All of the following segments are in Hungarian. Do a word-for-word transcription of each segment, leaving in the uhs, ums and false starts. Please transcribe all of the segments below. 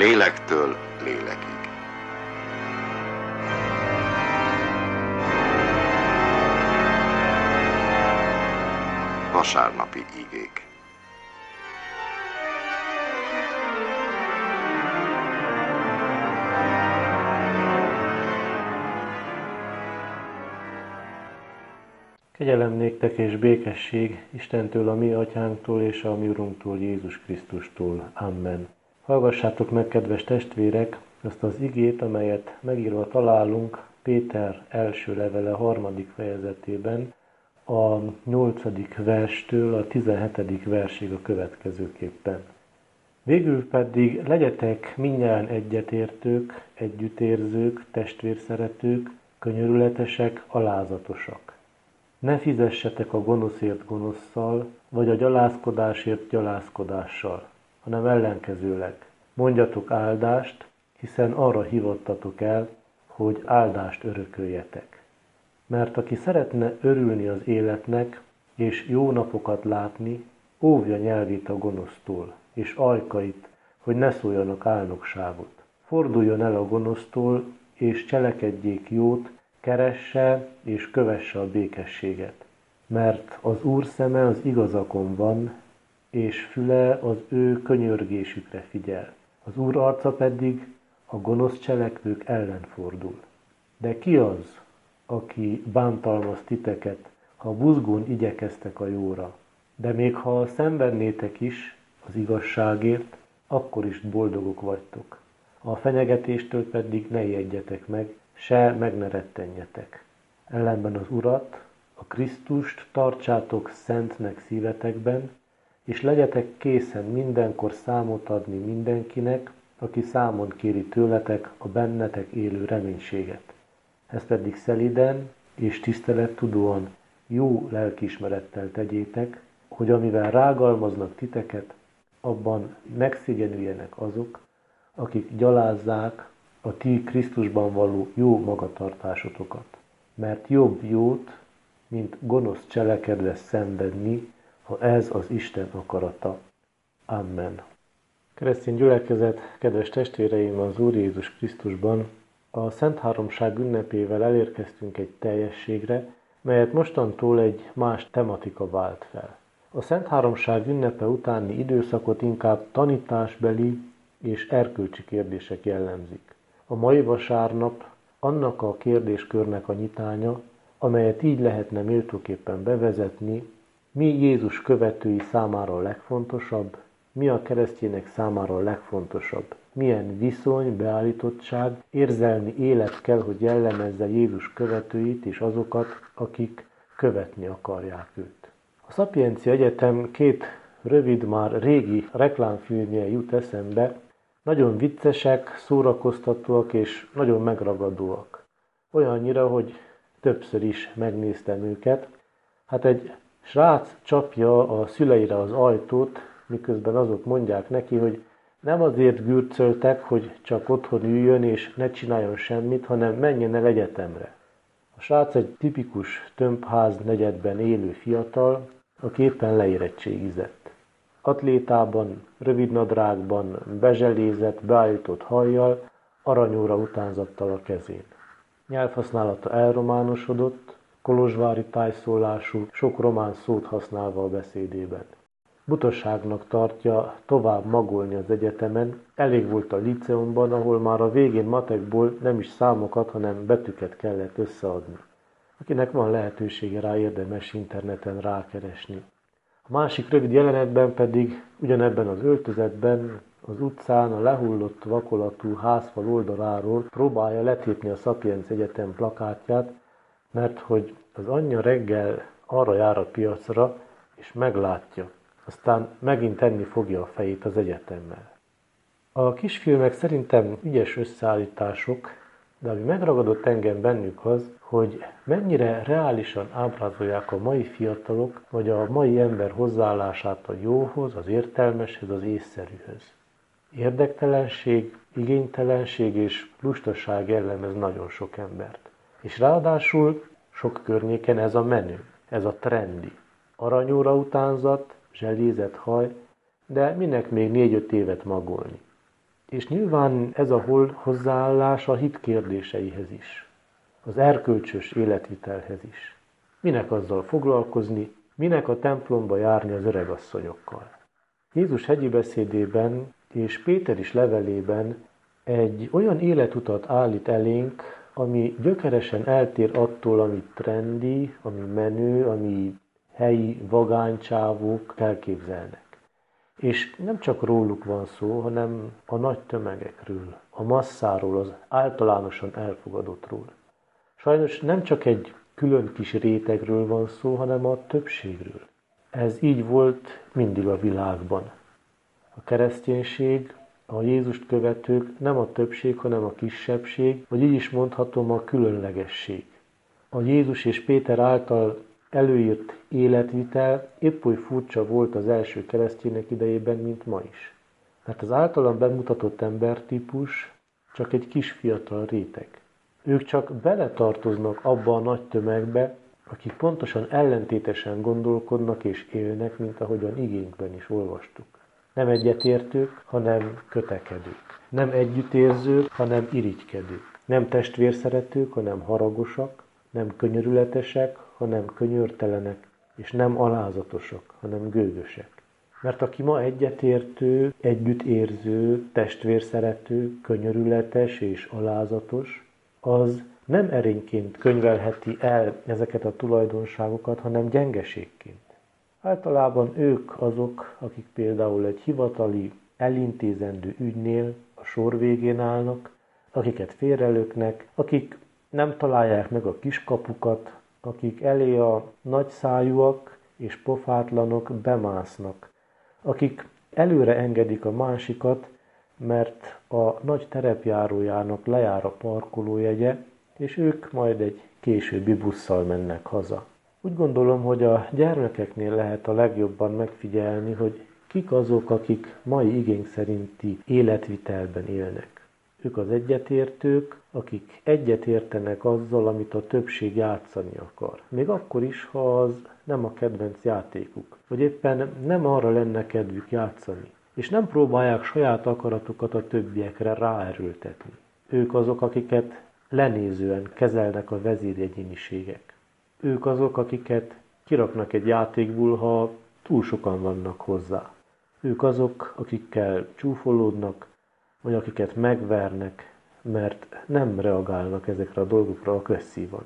lélektől lélekig. Vasárnapi igék. Kegyelem néktek és békesség Istentől, a mi atyánktól és a mi Urunktól, Jézus Krisztustól. Amen. Hallgassátok meg, kedves testvérek, azt az igét, amelyet megírva találunk Péter első levele harmadik fejezetében, a nyolcadik verstől a tizenhetedik versig a következőképpen. Végül pedig legyetek mindnyájan egyetértők, együttérzők, testvérszeretők, könyörületesek, alázatosak. Ne fizessetek a gonoszért gonosszal, vagy a gyalázkodásért gyalázkodással, hanem ellenkezőleg. Mondjatok áldást, hiszen arra hívottatok el, hogy áldást örököljetek. Mert aki szeretne örülni az életnek, és jó napokat látni, óvja nyelvét a gonosztól, és ajkait, hogy ne szóljanak álnokságot. Forduljon el a gonosztól, és cselekedjék jót, keresse és kövesse a békességet. Mert az Úr szeme az igazakon van, és füle az ő könyörgésükre figyel. Az Úr arca pedig a gonosz cselekvők ellen fordul. De ki az, aki bántalmaz titeket, ha buzgón igyekeztek a jóra? De még ha szenvednétek is az igazságért, akkor is boldogok vagytok. A fenyegetéstől pedig ne ijedjetek meg, se meg ne rettenjetek. Ellenben az Urat, a Krisztust tartsátok szentnek szívetekben, és legyetek készen mindenkor számot adni mindenkinek, aki számon kéri tőletek a bennetek élő reménységet. Ezt pedig szelíden és tisztelettudóan jó lelkiismerettel tegyétek, hogy amivel rágalmaznak titeket, abban megszégyenüljenek azok, akik gyalázzák a ti Krisztusban való jó magatartásotokat. Mert jobb jót, mint gonosz cselekedve szenvedni, ha ez az Isten akarata. Amen. Keresztény gyülekezet, kedves testvéreim az Úr Jézus Krisztusban, a Szent Háromság ünnepével elérkeztünk egy teljességre, melyet mostantól egy más tematika vált fel. A Szent Háromság ünnepe utáni időszakot inkább tanításbeli és erkölcsi kérdések jellemzik. A mai vasárnap annak a kérdéskörnek a nyitánya, amelyet így lehetne méltóképpen bevezetni, mi Jézus követői számára a legfontosabb, mi a keresztjének számára a legfontosabb, milyen viszony, beállítottság, érzelmi élet kell, hogy jellemezze Jézus követőit és azokat, akik követni akarják őt. A Szapiencia Egyetem két rövid, már régi reklámfilmje jut eszembe, nagyon viccesek, szórakoztatóak és nagyon megragadóak. Olyannyira, hogy többször is megnéztem őket. Hát egy srác csapja a szüleire az ajtót, miközben azok mondják neki, hogy nem azért gürcöltek, hogy csak otthon üljön és ne csináljon semmit, hanem menjen el egyetemre. A srác egy tipikus tömbház negyedben élő fiatal, aki éppen leérettségizett. Atlétában, rövidnadrágban, bezselézett, beállított hajjal, aranyóra utánzattal a kezén. Nyelvhasználata elrománosodott, kolozsvári tájszólású, sok román szót használva a beszédében. Butaságnak tartja tovább magolni az egyetemen, elég volt a liceumban, ahol már a végén matekból nem is számokat, hanem betűket kellett összeadni. Akinek van lehetősége rá, érdemes interneten rákeresni. A másik rövid jelenetben pedig ugyanebben az öltözetben az utcán a lehullott vakolatú házfal oldaláról próbálja letépni a Sapiens Egyetem plakátját, mert hogy az anyja reggel arra jár a piacra, és meglátja. Aztán megint tenni fogja a fejét az egyetemmel. A kisfilmek szerintem ügyes összeállítások, de ami megragadott engem bennük az, hogy mennyire reálisan ábrázolják a mai fiatalok, vagy a mai ember hozzáállását a jóhoz, az értelmeshez, az észszerűhöz. Érdektelenség, igénytelenség és lustaság jellemez nagyon sok embert. És ráadásul sok környéken ez a menő, ez a trendi. Aranyóra utánzat, zselézett haj, de minek még négy-öt évet magolni. És nyilván ez a hozzáállás a hit kérdéseihez is, az erkölcsös életvitelhez is. Minek azzal foglalkozni, minek a templomba járni az öregasszonyokkal. Jézus hegyi beszédében és Péter is levelében egy olyan életutat állít elénk, ami gyökeresen eltér attól, ami trendi, ami menő, ami helyi vagánycsávók elképzelnek. És nem csak róluk van szó, hanem a nagy tömegekről, a masszáról, az általánosan elfogadottról. Sajnos nem csak egy külön kis rétegről van szó, hanem a többségről. Ez így volt mindig a világban. A kereszténység, a Jézust követők nem a többség, hanem a kisebbség, vagy így is mondhatom a különlegesség. A Jézus és Péter által előírt életvitel épp oly furcsa volt az első keresztények idejében, mint ma is. Mert az általam bemutatott embertípus csak egy kis fiatal réteg. Ők csak beletartoznak abba a nagy tömegbe, akik pontosan ellentétesen gondolkodnak és élnek, mint ahogyan igénkben is olvastuk. Nem egyetértők, hanem kötekedők. Nem együttérzők, hanem irigykedők. Nem testvérszeretők, hanem haragosak. Nem könyörületesek, hanem könyörtelenek. És nem alázatosak, hanem gőgösek. Mert aki ma egyetértő, együttérző, testvérszerető, könyörületes és alázatos, az nem erényként könyvelheti el ezeket a tulajdonságokat, hanem gyengeségként. Általában ők azok, akik például egy hivatali, elintézendő ügynél a sor végén állnak, akiket félrelöknek, akik nem találják meg a kiskapukat, akik elé a nagyszájúak és pofátlanok bemásznak, akik előre engedik a másikat, mert a nagy terepjárójának lejár a parkolójegye, és ők majd egy későbbi busszal mennek haza. Úgy gondolom, hogy a gyermekeknél lehet a legjobban megfigyelni, hogy kik azok, akik mai igény szerinti életvitelben élnek. Ők az egyetértők, akik egyetértenek azzal, amit a többség játszani akar. Még akkor is, ha az nem a kedvenc játékuk, vagy éppen nem arra lenne kedvük játszani. És nem próbálják saját akaratukat a többiekre ráerőltetni. Ők azok, akiket lenézően kezelnek a vezéregyéniségek. Ők azok, akiket kiraknak egy játékból, ha túl sokan vannak hozzá. Ők azok, akikkel csúfolódnak, vagy akiket megvernek, mert nem reagálnak ezekre a dolgokra agresszívan.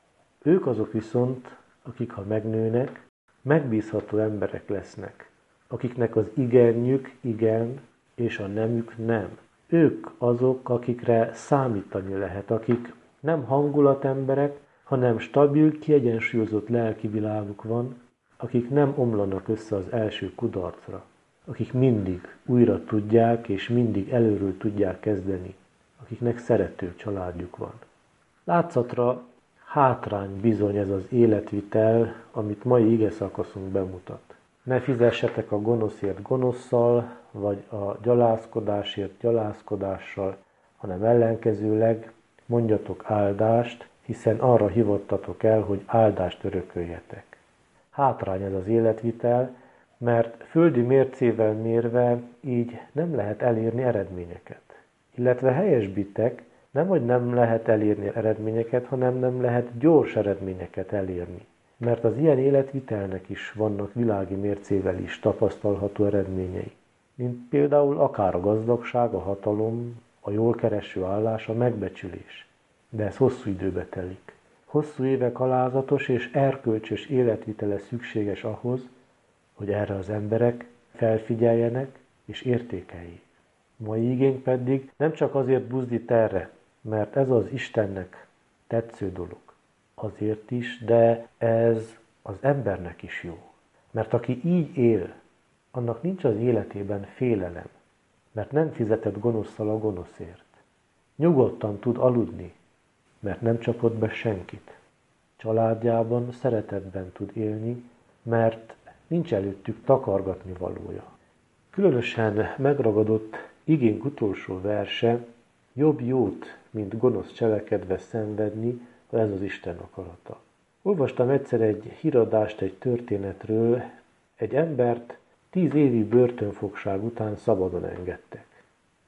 Ők azok viszont, akik ha megnőnek, megbízható emberek lesznek, akiknek az igenjük igen, és a nemük nem. Ők azok, akikre számítani lehet, akik nem hangulatemberek, hanem stabil, kiegyensúlyozott lelki világuk van, akik nem omlanak össze az első kudarcra, akik mindig újra tudják és mindig előről tudják kezdeni, akiknek szerető családjuk van. Látszatra hátrány bizony ez az életvitel, amit mai ige szakaszunk bemutat. Ne fizessetek a gonoszért gonosszal, vagy a gyalázkodásért gyalázkodással, hanem ellenkezőleg mondjatok áldást, hiszen arra hivattatok el, hogy áldást örököljetek. Hátrány ez az életvitel, mert földi mércével mérve így nem lehet elérni eredményeket. Illetve helyesbitek, nem hogy nem lehet elérni eredményeket, hanem nem lehet gyors eredményeket elérni. Mert az ilyen életvitelnek is vannak világi mércével is tapasztalható eredményei. Mint például akár a gazdagság, a hatalom, a jól kereső állás, a megbecsülés. De ez hosszú időbe telik. Hosszú évek alázatos és erkölcsös életvitele szükséges ahhoz, hogy erre az emberek felfigyeljenek és értékeljék. Mai igény pedig nem csak azért buzdít erre, mert ez az Istennek tetsző dolog. Azért is, de ez az embernek is jó. Mert aki így él, annak nincs az életében félelem, mert nem fizetett gonoszszal a gonoszért. Nyugodtan tud aludni, mert nem csapott be senkit. Családjában szeretetben tud élni, mert nincs előttük takargatni valója. Különösen megragadott igénk utolsó verse, jobb jót, mint gonosz cselekedve szenvedni, ha ez az Isten akarata. Olvastam egyszer egy híradást egy történetről, egy embert tíz évi börtönfogság után szabadon engedtek.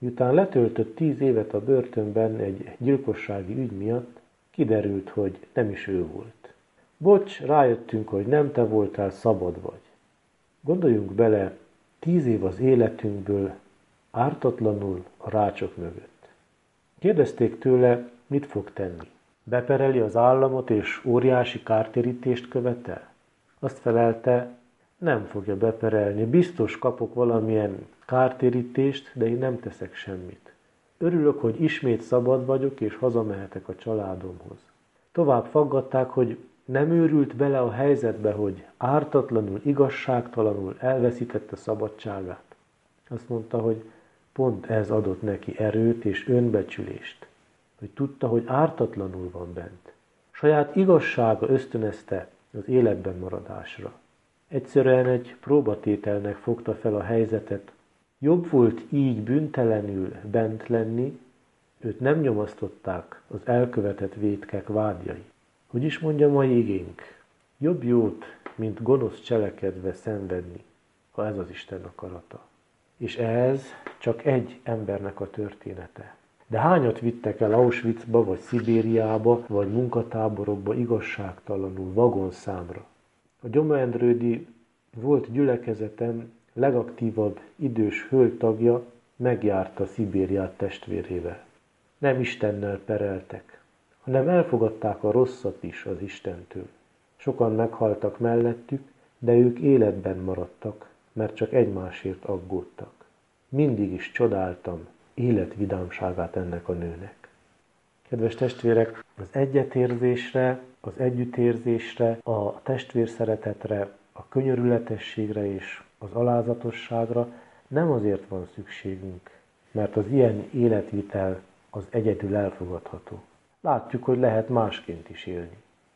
Miután letöltött tíz évet a börtönben egy gyilkossági ügy miatt, kiderült, hogy nem is ő volt. Bocs, rájöttünk, hogy nem te voltál, szabad vagy. Gondoljunk bele, tíz év az életünkből ártatlanul a rácsok mögött. Kérdezték tőle, mit fog tenni. Bepereli az államot és óriási kártérítést követel? Azt felelte, nem fogja beperelni, biztos kapok valamilyen kártérítést, de én nem teszek semmit. Örülök, hogy ismét szabad vagyok, és hazamehetek a családomhoz. Tovább faggatták, hogy nem őrült bele a helyzetbe, hogy ártatlanul, igazságtalanul elveszítette szabadságát. Azt mondta, hogy pont ez adott neki erőt és önbecsülést, hogy tudta, hogy ártatlanul van bent. Saját igazsága ösztönözte az életben maradásra. Egyszerűen egy próbatételnek fogta fel a helyzetet. Jobb volt így bűntelenül bent lenni, őt nem nyomasztották az elkövetett vétkek vádjai. Hogy is mondja mai igénk, jobb jót, mint gonosz cselekedve szenvedni, ha ez az Isten akarata. És ez csak egy embernek a története. De hányat vittek el Auschwitzba, vagy Szibériába, vagy munkatáborokba igazságtalanul, vagonszámra? A Gyomendrődi volt gyülekezetem legaktívabb idős hölgytagja megjárta Szibériát testvérével. Nem Istennel pereltek, hanem elfogadták a rosszat is az Istentől. Sokan meghaltak mellettük, de ők életben maradtak, mert csak egymásért aggódtak. Mindig is csodáltam életvidámságát ennek a nőnek. Kedves testvérek, az egyetérzésre, az együttérzésre, a testvérszeretetre, a könyörületességre és az alázatosságra nem azért van szükségünk, mert az ilyen életvitel az egyedül elfogadható. Látjuk, hogy lehet másként is élni.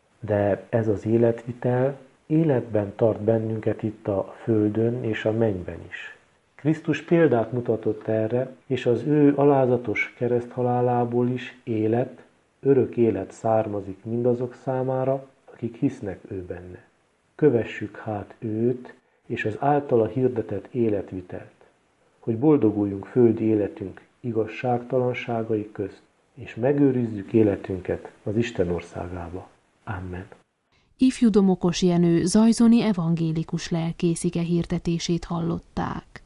De ez az életvitel életben tart bennünket itt a földön és a mennyben is. Krisztus példát mutatott erre, és az ő alázatos kereszthalálából is élet, örök élet származik mindazok számára, akik hisznek ő benne. Kövessük hát őt és az általa hirdetett életvitelt, hogy boldoguljunk földi életünk igazságtalanságai közt, és megőrizzük életünket az Isten országába. Amen. Ifjú Domokos Jenő zajzoni evangélikus lelkész ige hirdetését hallották.